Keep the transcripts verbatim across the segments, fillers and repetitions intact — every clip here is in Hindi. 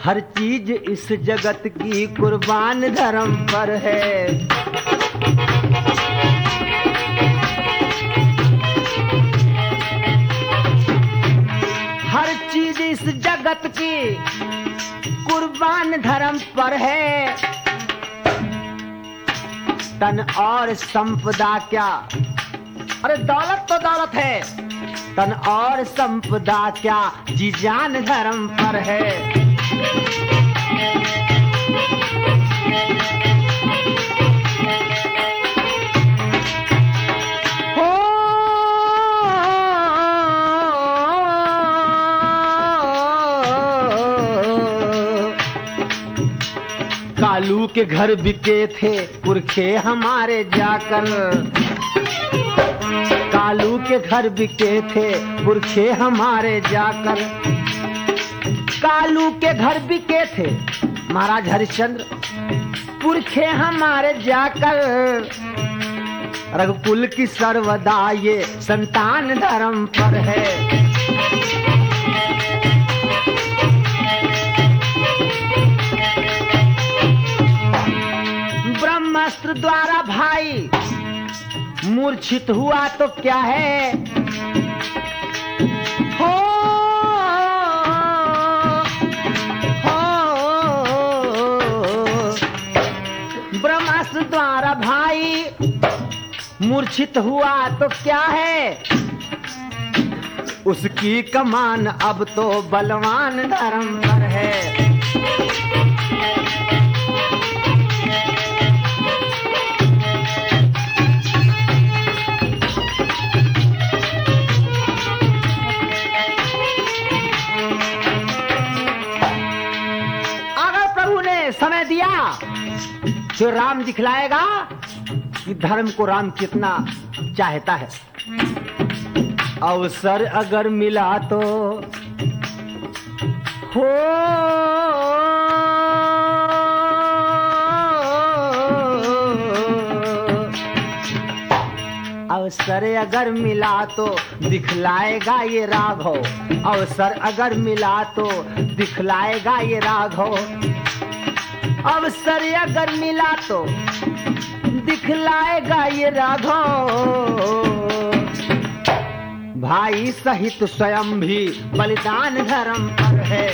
हर चीज इस जगत की कुर्बान धर्म पर है। हर चीज इस जगत की कुर्बान धर्म पर है। तन और संपदा क्या, अरे दौलत तो दौलत है, तन और संपदा क्या जी जान धर्म पर है। कालू के घर बिके थे पुरखे हमारे जाकर, कालू के घर बिके थे पुरखे हमारे जाकर। कालू के घर बिके थे महाराज हरिश्चंद्र पुरखे हमारे जाकर। रघुकुल की सर्वदा ये संतान धर्म पर है। ब्रह्मास्त्र द्वारा भाई मूर्छित हुआ तो क्या है, हो, हो ब्रह्मास्त्र द्वारा भाई मूर्छित हुआ तो क्या है। उसकी कमान अब तो बलवान धर्म पर है। समय दिया जो राम दिखलाएगा कि धर्म को राम कितना चाहता है। अवसर अगर मिला तो हो, अवसर अगर मिला तो दिखलाएगा ये राघव। अवसर अगर मिला तो दिखलाएगा ये राघव। अवसर अगर मिला तो दिखलाएगा ये राघव। भाई सहित स्वयं भी बलिदान धर्म पर है।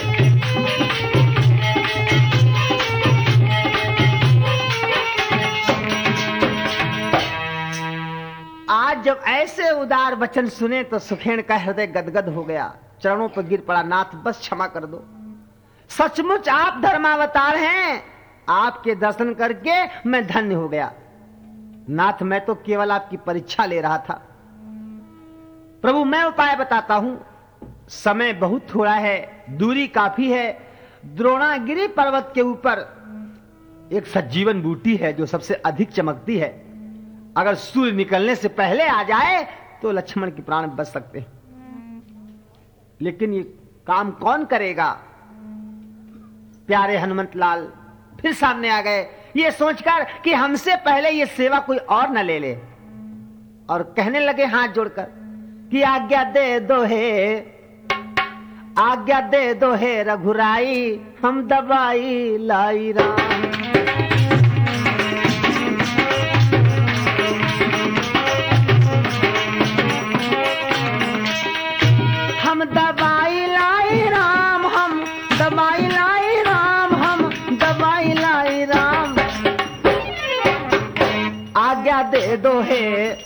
आज जब ऐसे उदार वचन सुने तो सुखेन का हृदय गदगद हो गया, चरणों पर गिर पड़ा। नाथ बस क्षमा कर दो, सचमुच आप धर्मावतार हैं, आपके दर्शन करके मैं धन्य हो गया। नाथ मैं तो केवल आपकी परीक्षा ले रहा था। प्रभु मैं उपाय बताता हूं, समय बहुत थोड़ा है, दूरी काफी है। द्रोणागिरी पर्वत के ऊपर एक सज्जीवन बूटी है जो सबसे अधिक चमकती है। अगर सूर्य निकलने से पहले आ जाए तो लक्ष्मण के प्राण बच सकते हैं। लेकिन ये काम कौन करेगा? प्यारे हनुमंत लाल फिर सामने आ गए, ये सोचकर कि हमसे पहले ये सेवा कोई और न ले ले, और कहने लगे हाथ जोड़कर कि आज्ञा दे दो हे, आज्ञा दे दो हे रघुराई, हम दवाई लाई राम। हम दवाई लाई राम, हम दवाई लाई राम, हम दवाई लाई राम। आज्ञा दे दो हे,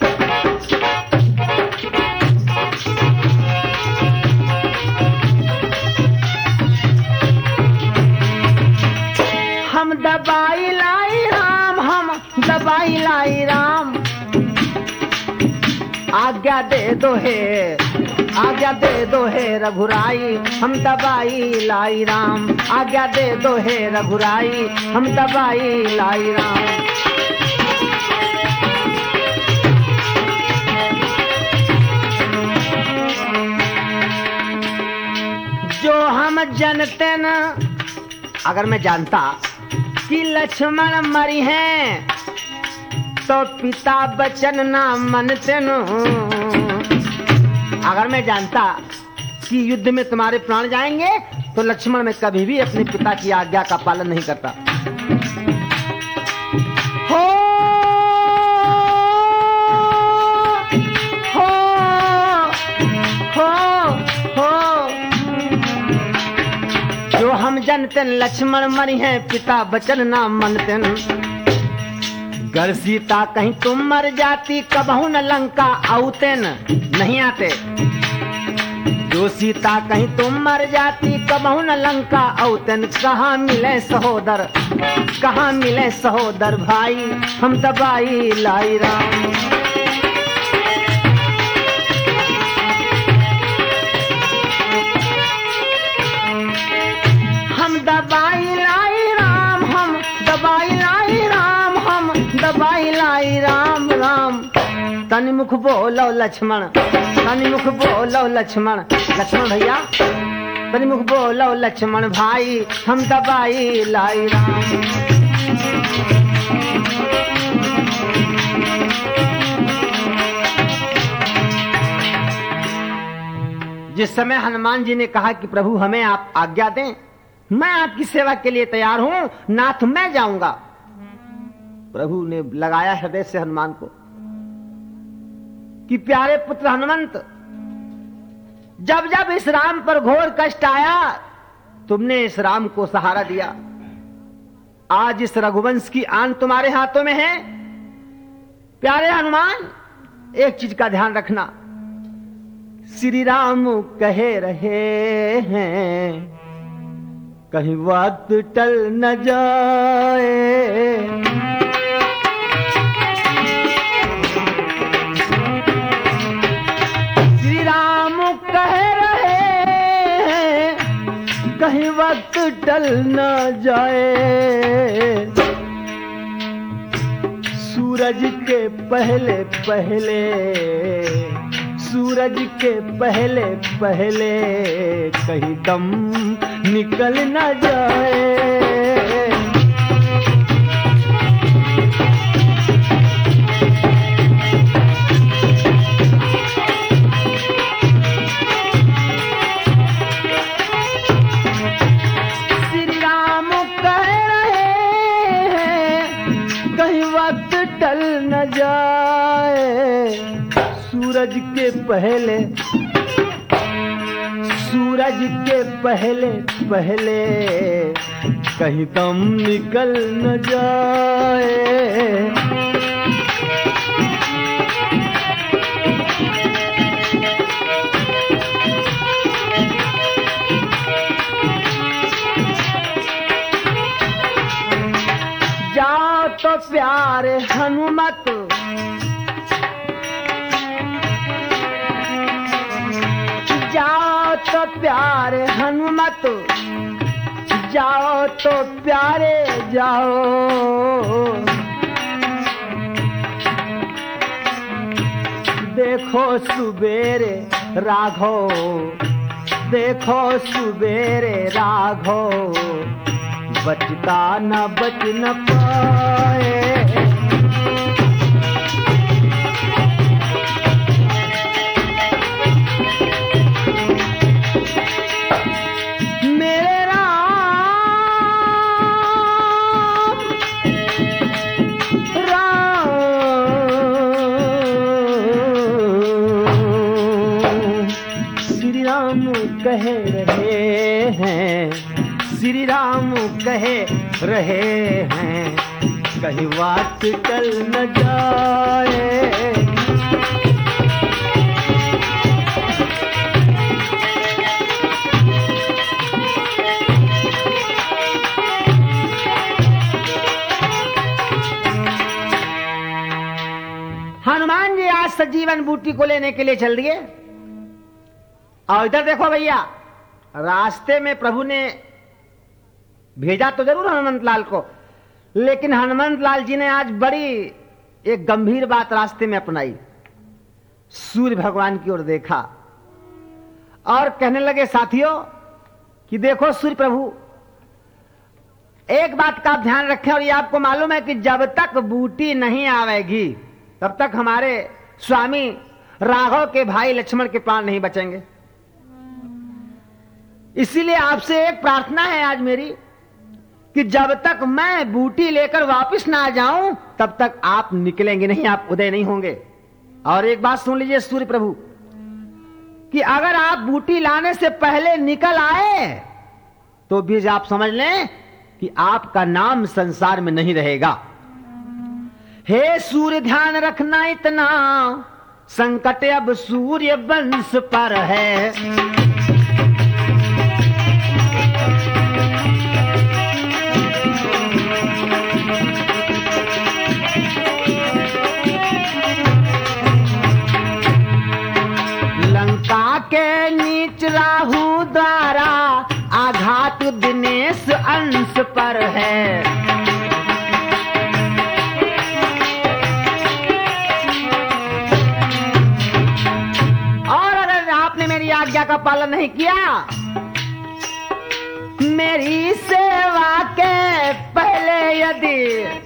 हम दवाई लाई राम, हम दवाई लाई राम। आज्ञा दे दो हे, आज्ञा दे दो हे रघुराई, हम दवाई लाई राम। आज्ञा दे दो हे रघुराई, हम दवाई लाई राम। जो हम जानते न, अगर मैं जानता कि लक्ष्मण मरी हैं तो पिता बचन ना मनते न। अगर मैं जानता कि युद्ध में तुम्हारे प्राण जाएंगे तो लक्ष्मण में कभी भी अपने पिता की आज्ञा का पालन नहीं करता। हो हो हो हो जो हम जनतन लक्ष्मण मरी हैं, पिता वचन ना मनतन। गर सीता कहीं तुम मर जाती, कबहू न लंका आउतेन नहीं आते। जो सीता कहीं तुम मर जाती, कबहू न लंका आउतेन। कहाँ मिले सहोदर, कहाँ मिले सहोदर भाई, हम दबाई लाई राम। हम दबाई लाई राम, हम दबाई लाई राम, हम दबाई लाई राम राम। तनि मुख बोलो लक्ष्मण, तनि मुख बोलो लक्ष्मण, लक्ष्मण भैया तनि मुख बोलो लक्ष्मण भाई, हम दबाई लाई राम। जिस समय हनुमान जी ने कहा कि प्रभु हमें आप आज्ञा दें, मैं आपकी सेवा के लिए तैयार हूं, नाथ मैं जाऊंगा। प्रभु ने लगाया हृदय से हनुमान को कि प्यारे पुत्र हनुमंत, जब जब इस राम पर घोर कष्ट आया, तुमने इस राम को सहारा दिया। आज इस रघुवंश की आन तुम्हारे हाथों में है। प्यारे हनुमान, एक चीज का ध्यान रखना, श्री राम कहे रहे हैं, कहीं वक्त टल न जाए। श्री राम कह रहे हैं, कहीं वक्त टल न जाए। सूरज के पहले पहले, सूरज के पहले पहले, कहीं दम निकल न जाए। श्री राम कह रहे हैं, कहीं वक्त टल न जाए। सूरज के पहले, सूरज के पहले पहले, कहीं दम निकल न जाए। जाओ तो प्यारे हनुमत, जाओ तो प्यारे हनुमत, जाओ तो प्यारे जाओ। देखो सुबेरे राघव, देखो सुबेरे राघव, बचता न बच न पाए। कह रहे हैं, श्री राम कहे रहे हैं, कहीं बात टल न जाए। हनुमान जी आज सजीवन बूटी को लेने के लिए चल दिए। और इधर देखो भैया, रास्ते में प्रभु ने भेजा तो जरूर हनुमंत लाल को, लेकिन हनुमंत लाल जी ने आज बड़ी एक गंभीर बात रास्ते में अपनाई। सूर्य भगवान की ओर देखा और कहने लगे, साथियों कि देखो सूर्य प्रभु, एक बात का आप ध्यान रखें, और ये आपको मालूम है कि जब तक बूटी नहीं आवेगी तब तक हमारे स्वामी राघव के भाई लक्ष्मण के प्राण नहीं बचेंगे। इसीलिए आपसे एक प्रार्थना है आज मेरी कि जब तक मैं बूटी लेकर वापस ना जाऊं तब तक आप निकलेंगे नहीं, आप उदय नहीं होंगे। और एक बात सुन लीजिए सूर्य प्रभु कि अगर आप बूटी लाने से पहले निकल आए तो भी आप समझ लें कि आपका नाम संसार में नहीं रहेगा। हे सूर्य ध्यान रखना इतना, संकट अब सूर्य वंश पर है। लंका के नीच राहु द्वारा आघात दिनेश अंश पर है। और अगर आपने मेरी आज्ञा का पालन नहीं किया, मेरी सेवा के पहले यदि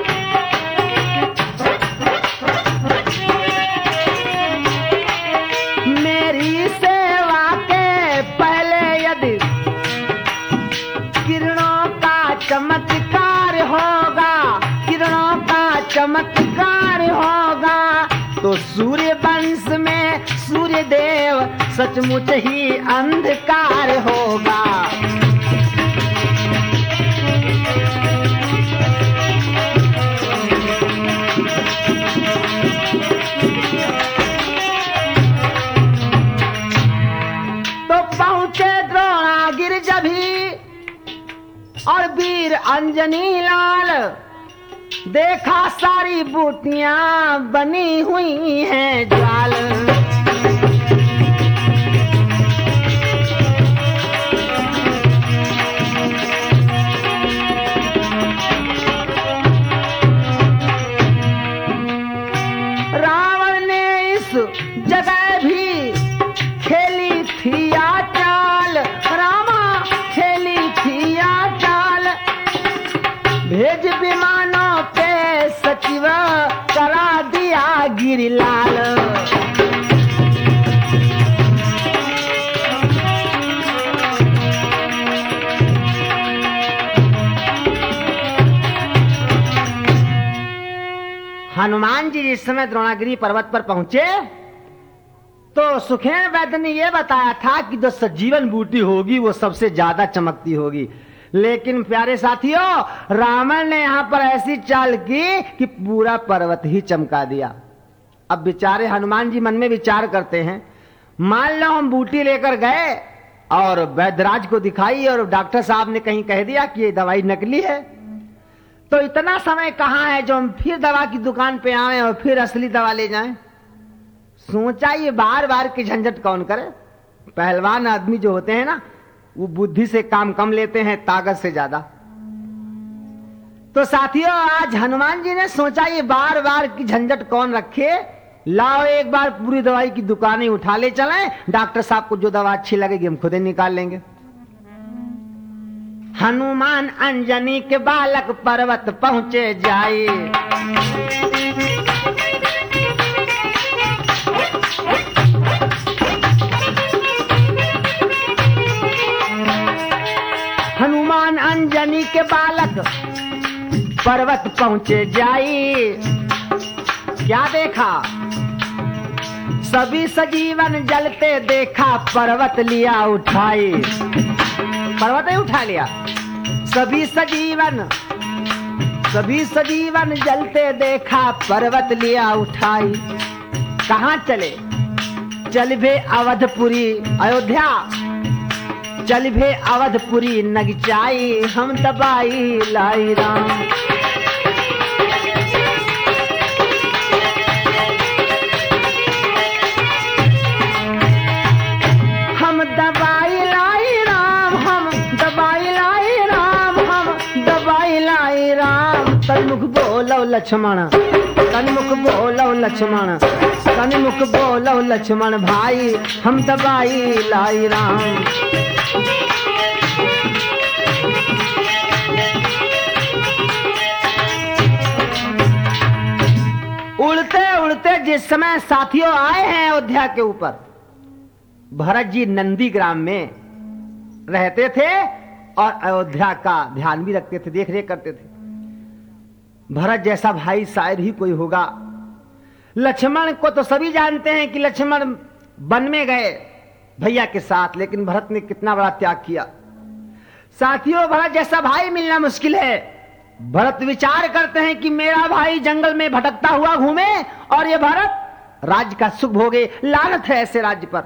मेरी सेवा के पहले यदि किरणों का चमत्कार होगा, किरणों का चमत्कार होगा, तो सूर्य वंश में सूर्य देव सचमुच ही अंधकार होगा। तो पहुंचे द्रोणागिर जभी और वीर अंजनी लाल, देखा सारी बूटियां बनी हुई हैं ज्वाल। रावण ने इस जगह भी खेली थी या चाल, रामा खेली थी या चाल। भेज विमानों पे सचिव करा दिया गिरिलाल। हनुमान जी जिस समय द्रोणागिरी पर्वत पर पहुंचे तो सुखेन वैद्य ने यह बताया था कि जो सजीवन बूटी होगी वो सबसे ज्यादा चमकती होगी। लेकिन प्यारे साथियों, रावण ने यहां पर ऐसी चाल की कि पूरा पर्वत ही चमका दिया। अब बेचारे हनुमान जी मन में विचार करते हैं, मान लो हम बूटी लेकर गए और वैद्यराज को दिखाई और डॉक्टर साहब ने कहीं कह दिया कि ये दवाई नकली है, तो इतना समय कहां है जो हम फिर दवा की दुकान पे आए और फिर असली दवा ले जाएं। सोचा ये बार बार की झंझट कौन करे। पहलवान आदमी जो होते हैं ना, वो बुद्धि से काम कम लेते हैं, ताकत से ज्यादा। तो साथियों, आज हनुमान जी ने सोचा ये बार बार की झंझट कौन रखे, लाओ एक बार पूरी दवाई की दुकानें उठा ले चलें, डॉक्टर साहब को जो दवा अच्छी लगेगी हम खुद ही निकाल लेंगे। हनुमान अंजनी के बालक पर्वत पहुंचे जाए। हनुमान अंजनी के बालक पर्वत पहुंचे जाई। क्या देखा? सभी सजीवन जलते देखा, पर्वत लिया उठाई। पर्वत ही उठा लिया। सभी सजीवन सभी सजीवन जलते देखा, पर्वत लिया उठाई। कहाँ चले? चल भे अवधपुरी अयोध्या, चल भे अवधपुरी नगचाई, हम दबाई लाई राम। हम दबाई लाई राम, हम दबाई लाई राम, हम दबाई लाई राम। तन्मुख बोलो लक्ष्मण, तन्मुख बोलो लक्ष्मण, तन्मुख बोलो लक्ष्मण भाई, हम दबाई लाई राम। उड़ते उड़ते जिस समय साथियों आए हैं अयोध्या के ऊपर, भरत जी नंदी ग्राम में रहते थे और अयोध्या का ध्यान भी रखते थे, देख रेख करते थे। भरत जैसा भाई शायद ही कोई होगा। लक्ष्मण को तो सभी जानते हैं कि लक्ष्मण वन में गए भैया के साथ, लेकिन भरत ने कितना बड़ा त्याग किया। साथियों, भरत जैसा भाई मिलना मुश्किल है। भरत विचार करते हैं कि मेरा भाई जंगल में भटकता हुआ घूमे और ये भरत राज्य का सुख भोगे। लानत है ऐसे राज्य पर।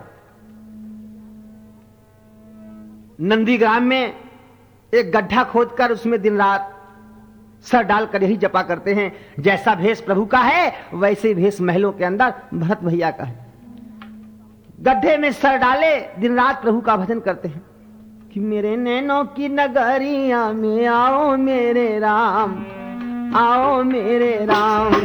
नंदीग्राम में एक गड्ढा खोदकर उसमें दिन रात सर डालकर यही जपा करते हैं। जैसा भेष प्रभु का है वैसे ही भेष महलों के अंदर भरत भैया का है। गड्ढे में सर डाले दिन रात प्रभु का भजन करते हैं कि मेरे नैनों की नगरिया में आओ मेरे राम, आओ मेरे राम।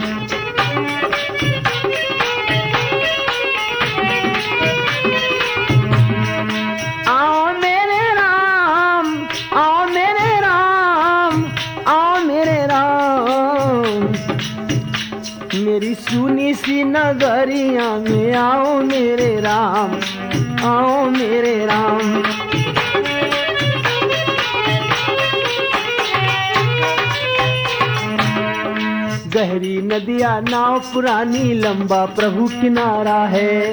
आओ मेरे राम, आओ मेरे राम, आओ मेरे राम। मेरी सुनी सी नगरिया में आओ मेरे राम, आओ मेरे राम। गहरी नदिया नाव पुरानी, लंबा प्रभु किनारा है।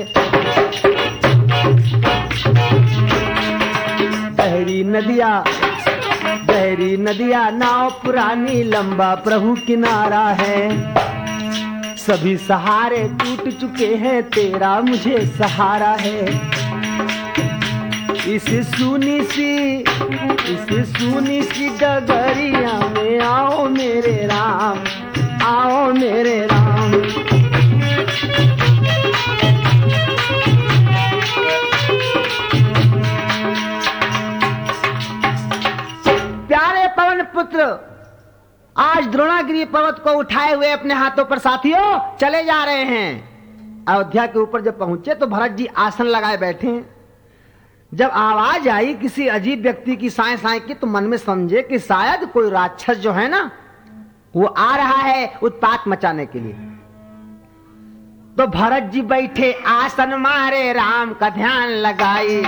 गहरी नदिया गहरी नदिया नाव पुरानी, लंबा प्रभु किनारा है। सभी सहारे टूट चुके हैं, तेरा मुझे सहारा है। इस सुनी सी इस सुनी सी डगरिया में आओ मेरे राम, आओ मेरे राम। प्यारे पवन पुत्र, आज द्रोणागिरी पर्वत को उठाए हुए अपने हाथों पर साथियों चले जा रहे हैं। अयोध्या के ऊपर जब पहुंचे तो भरत जी आसन लगाए बैठे हैं। जब आवाज आई किसी अजीब व्यक्ति की साए साए की, तो मन में समझे कि शायद कोई राक्षस जो है ना वो आ रहा है उत्पात मचाने के लिए। तो भरत जी बैठे आसन मारे, राम का ध्यान लगाई।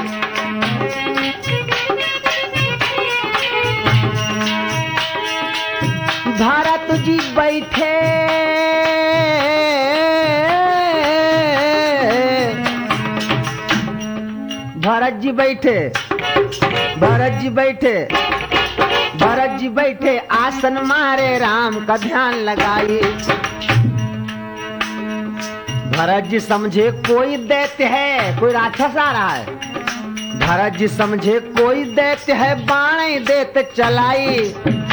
भरत जी बैठे भरत जी बैठे भरत जी बैठे भरत जी बैठे आसन मारे, राम का ध्यान लगाए। भरत जी समझे कोई दैत्य है, कोई राक्षस आ रहा है। भरत जी समझे कोई दैत्य है, बाण दैत्य चलाई।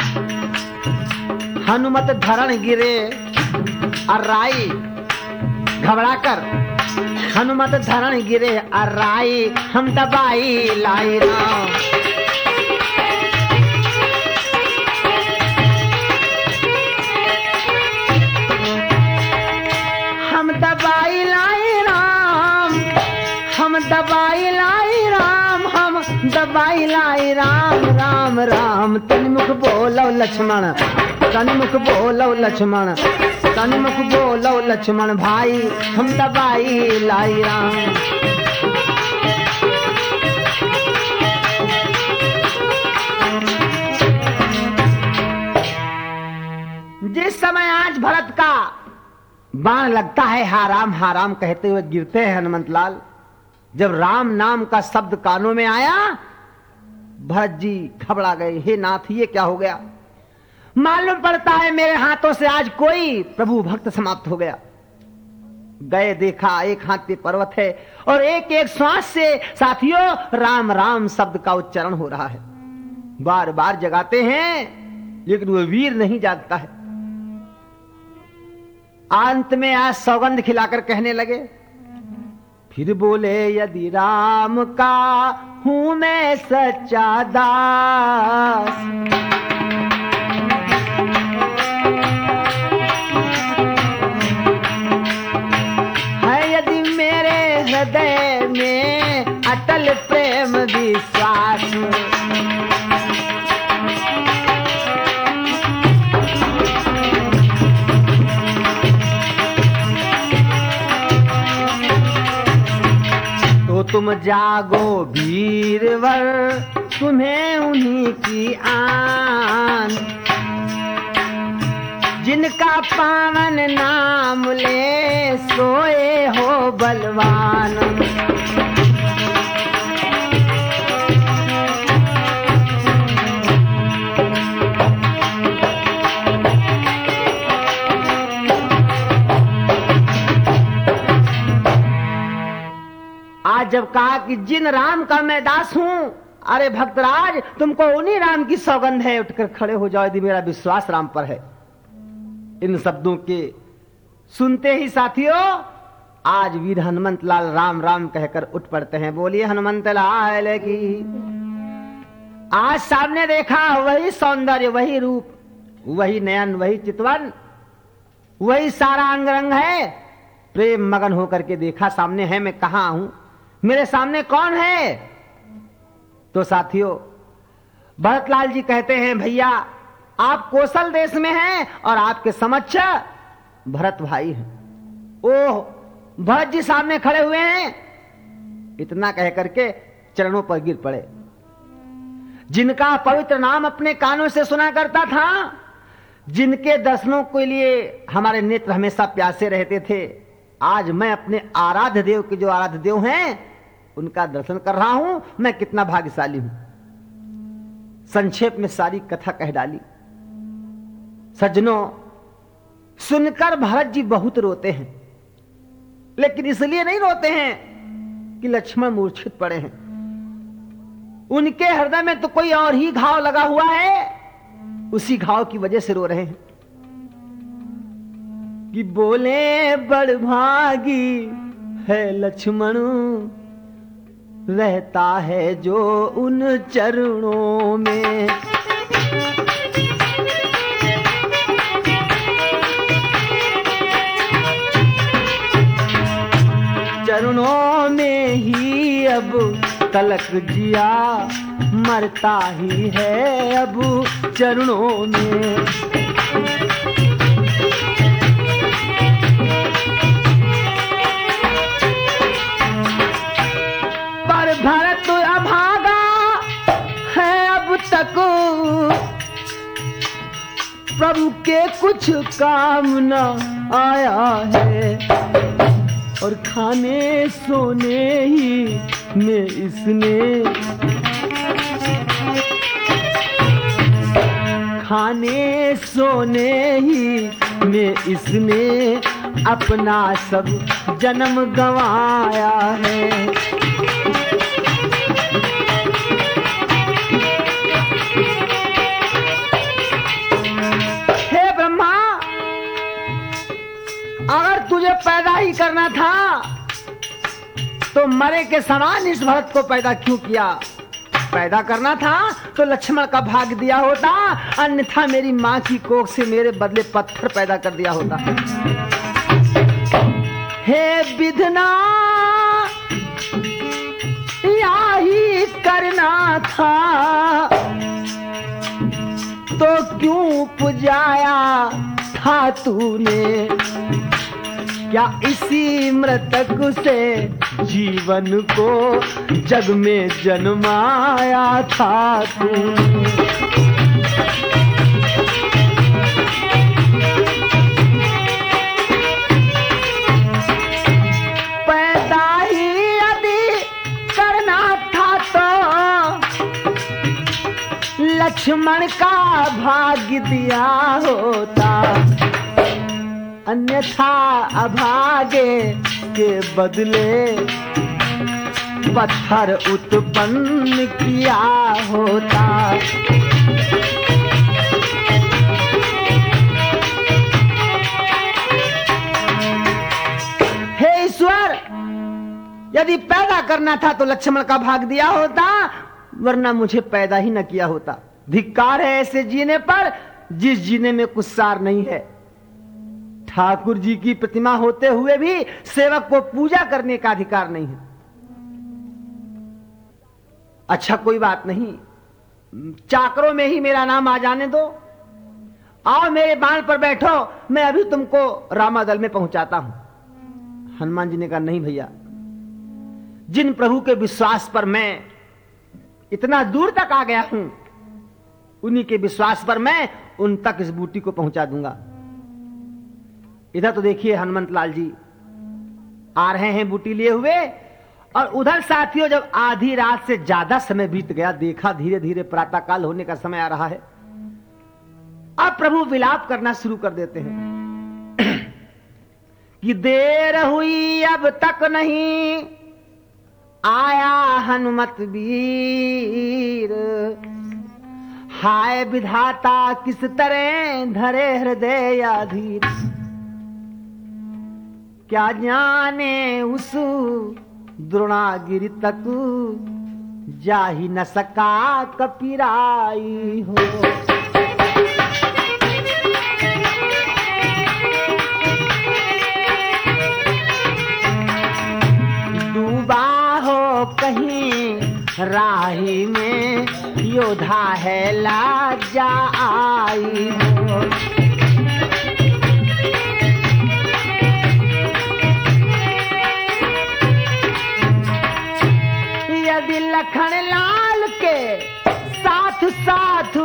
हनुमत धरण गिरे अर्राई, घबराकर हनुमत धरण गिरे अर्राई। हम दबाई लाई राम, हम दबाई लाई राम, हम दबाई लाई राम, हम दबाई लाई राम। राम राम तन्मुख बोलो लक्ष्मण, तन्मुख बोलो लक्ष्मण, तन्मुख बोलो लक्ष्मण भाई, हम दबाई लाई राम। जिस समय आज भरत का बाण लगता है, हा राम हा राम कहते हुए गिरते हैं हनुमंत लाल। जब राम नाम का शब्द कानों में आया, भरत जी घबरा गए। हे नाथ, ये क्या हो गया? मालूम पड़ता है मेरे हाथों से आज कोई प्रभु भक्त समाप्त हो गया। गए देखा एक हाथ पे पर्वत है और एक एक श्वास से साथियों राम राम शब्द का उच्चारण हो रहा है। बार बार जगाते हैं लेकिन वो वीर नहीं जागता है। अंत में आज सौगंध खिलाकर कहने लगे, फिर बोले यदि राम का हूं मैं सच्चा दास, है यदि मेरे हृदय में अटल प्रेम विश्वास, तो तुम जागो वीरवर तुम्हें उन्हीं की आन, जिनका पावन नाम ले सोए हो बलवान। आज जब कहा कि जिन राम का मैं दास हूं, अरे भक्तराज तुमको उन्हीं राम की सौगंध है, उठकर खड़े हो जाओ यदि मेरा विश्वास राम पर है। इन शब्दों के सुनते ही साथियों आज वीर हनुमंत लाल राम राम कहकर उठ पड़ते हैं। बोलिए हनुमंत लाल की। आज सामने देखा वही सौंदर्य, वही रूप, वही नयन, वही चितवन, वही सारा अंग रंग है। प्रेम मगन होकर के देखा सामने है, मैं कहां हूं, मेरे सामने कौन है। तो साथियों भरतलाल जी कहते हैं भैया आप कौशल देश में हैं और आपके समक्ष भरत भाई हैं। ओह भरत जी सामने खड़े हुए हैं। इतना कह करके चरणों पर गिर पड़े। जिनका पवित्र नाम अपने कानों से सुना करता था, जिनके दर्शनों के लिए हमारे नेत्र हमेशा प्यासे रहते थे, आज मैं अपने आराध्य देव के जो आराध्य देव हैं उनका दर्शन कर रहा हूं। मैं कितना भाग्यशाली हूं। संक्षेप में सारी कथा कह डाली। सज्जनों सुनकर भरत जी बहुत रोते हैं, लेकिन इसलिए नहीं रोते हैं कि लक्ष्मण मूर्छित पड़े हैं। उनके हृदय में तो कोई और ही घाव लगा हुआ है, उसी घाव की वजह से रो रहे हैं। कि बोले बड़भागी है लक्ष्मण, रहता है जो उन चरणों में। चरणों में ही अब तलक जिया मरता ही है अब चरणों में। पर भरत अभागा है अब तक, प्रभु के कुछ काम न आया है। और खाने सोने ही में इसने, खाने सोने ही में इसने अपना सब जन्म गंवाया है। हे ब्रह्मा, अगर तुझे पैदा ही करना था तो मरे के समान इस भरत को पैदा क्यों किया? पैदा करना था तो लक्ष्मण का भाग दिया होता, अन्यथा मेरी मां की कोख से मेरे बदले पत्थर पैदा कर दिया होता। हे विधना यही करना था तो क्यों पुजाया था तूने? क्या इसी मृतक से जीवन को जग में जन्माया था तूने? पैदा ही यदि करना था तो लक्ष्मण का भाग्य दिया होता, अन्यथा अभागे के बदले पत्थर उत्पन्न किया होता। हे ईश्वर, यदि पैदा करना था तो लक्ष्मण का भाग दिया होता, वरना मुझे पैदा ही न किया होता। धिक्कार है ऐसे जीने पर जिस जीने में कुछ सार नहीं है। ठाकुर जी की प्रतिमा होते हुए भी सेवक को पूजा करने का अधिकार नहीं है। अच्छा कोई बात नहीं, चाकरों में ही मेरा नाम आ जाने दो, आओ मेरे बाण पर बैठो, मैं अभी तुमको रामादल में पहुंचाता हूं। हनुमान जी ने कहा नहीं भैया, जिन प्रभु के विश्वास पर मैं इतना दूर तक आ गया हूं, उन्हीं के विश्वास पर मैं उन तक इस बूटी को पहुंचा दूंगा। इधर तो देखिए हनुमंत लाल जी आ रहे हैं बूटी लिए हुए, और उधर साथियों जब आधी रात से ज्यादा समय बीत गया, देखा धीरे धीरे प्रातःकाल होने का समय आ रहा है। अब प्रभु विलाप करना शुरू कर देते हैं कि देर हुई अब तक नहीं आया हनुमत वीर, हाय विधाता किस तरह धरे हृदय अधीर, क्या जाने उस द्रोणागिरि तक जा ही न सका कपिराई हो। डूबा हो कहीं राही में योद्धा है लाजा आई हो। यदि लखन लाल के साथ साथ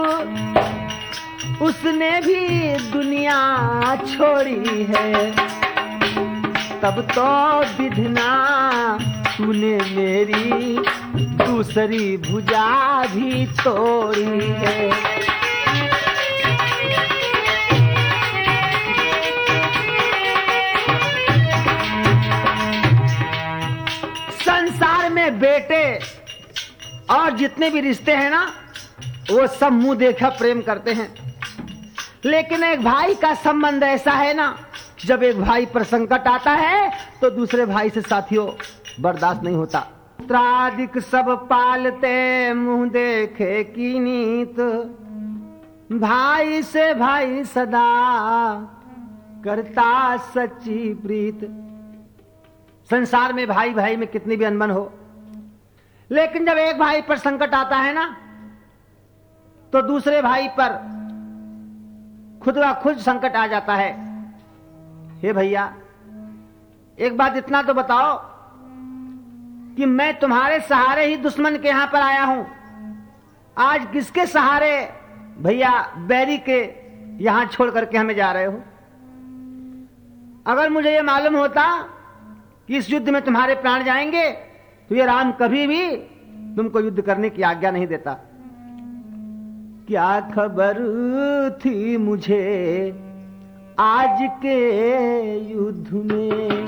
उसने भी दुनिया छोड़ी है, तब तो विधना तूने मेरी दूसरी भुजा भी तोड़ी है। संसार में बेटे और जितने भी रिश्ते हैं ना, वो सब मुंह देखा प्रेम करते हैं, लेकिन एक भाई का संबंध ऐसा है ना, जब एक भाई पर संकट आता है तो दूसरे भाई से साथियों बर्दाश्त नहीं होता। त्रादिक सब पालते मुंह देखे की नीत, भाई से भाई सदा करता सच्ची प्रीत। संसार में भाई भाई में कितनी भी अनबन हो, लेकिन जब एक भाई पर संकट आता है ना, तो दूसरे भाई पर खुद व खुद संकट आ जाता है। हे भैया, एक बात इतना तो बताओ कि मैं तुम्हारे सहारे ही दुश्मन के यहां पर आया हूं, आज किसके सहारे भैया बैरी के यहां छोड़ करके हमें जा रहे हो? अगर मुझे यह मालूम होता कि इस युद्ध में तुम्हारे प्राण जाएंगे, तो ये राम कभी भी तुमको युद्ध करने की आज्ञा नहीं देता। क्या खबर थी मुझे आज के युद्ध में,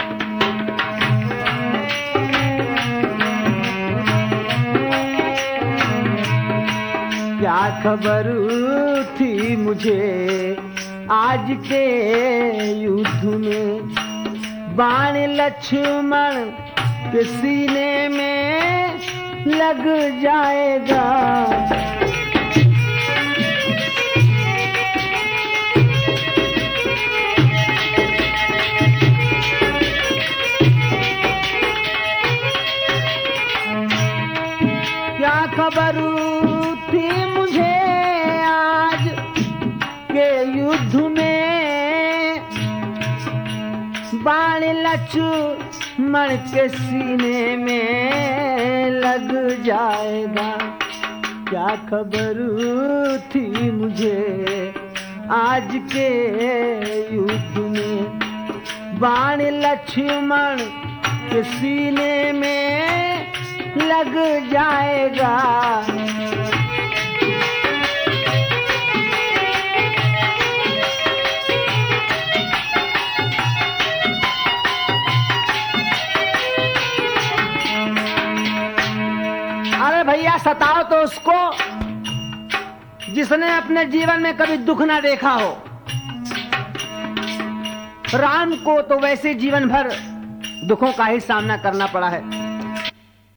क्या खबर थी मुझे आज के युद्ध में, बाण लक्ष्मण के सीने में लग जाएगा, क्या खबर थी मुझे आज के युद्ध में, बाण लक्ष्मण के सीने में लग जाएगा। क्या खबर थी मुझे आज के युद्ध में, बाण लक्ष्मण के सीने में लग जाएगा। अरे भैया, सताओ तो उसको जिसने अपने जीवन में कभी दुख ना देखा हो। राम को तो वैसे जीवन भर दुखों का ही सामना करना पड़ा है।